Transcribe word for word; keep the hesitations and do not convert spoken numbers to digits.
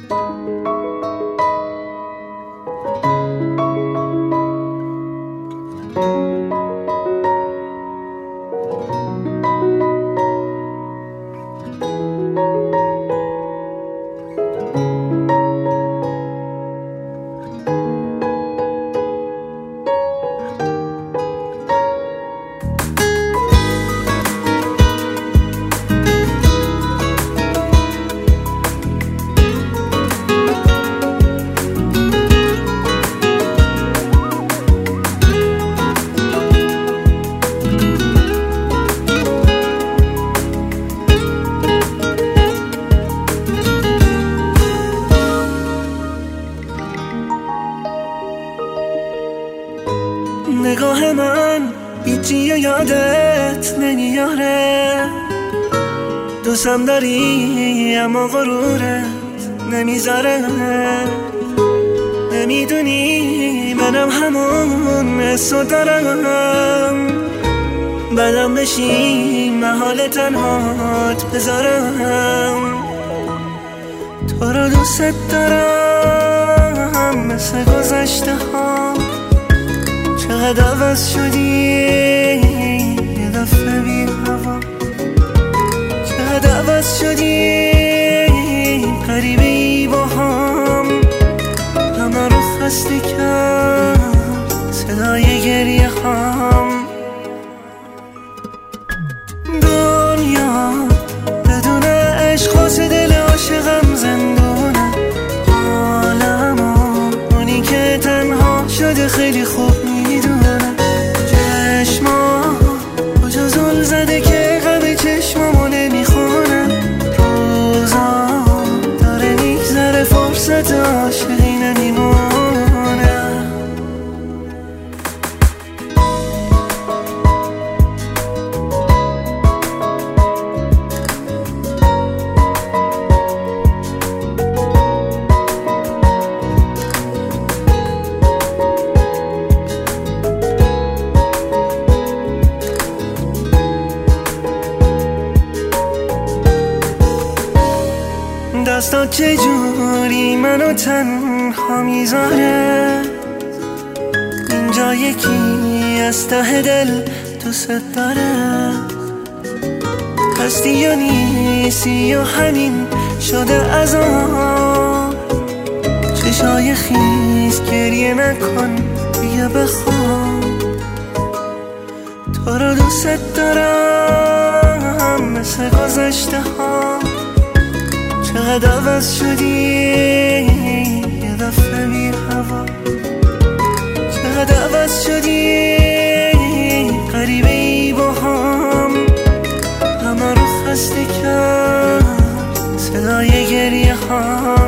نگاه من هیچی یادت نمیاره، دوستم داری اما غرورت نمیذاره. نمیدونی منم همون حسو دارم، بدم بشی محال تنهات بذارم. تو رو دوست دارم مثل گذشته ها، چقدر عوض شدی یه دفعه بی هوا، چقدر عوض شدی غریبه ای با هم، همه رو خسته کرد صدای گریه هم. دنیا بدون عشق واسه دل عاشقم زندونه، عالمو اونی که تنها شده خیلی خوب میدونه. چشما کجا زل زده که غم چشمامو نمیخونه، روزا داره میگذره فرصت عاشقی نمیمونه. دستات چجوری منو تنها میذاره، اینجا یکی از ته دل دوست داره. هستی یا نیستی یا همین شده عذاب، چشای خیس گریه نکن بیا بخواب. تو رو دوست دارم مثل گذشته ها، چقدر عوض شدی یه دفعه بی هوا، چقدر عوض شدی غریبه ای با هم، همه رو خسته کرد صدای گریه ها.